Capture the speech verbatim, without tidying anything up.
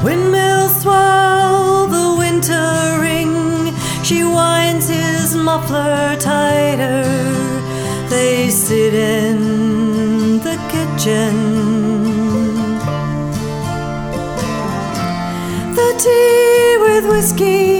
Windmills swell the wintering, she winds his muffler tighter. They sit in the kitchen. The tea with whiskey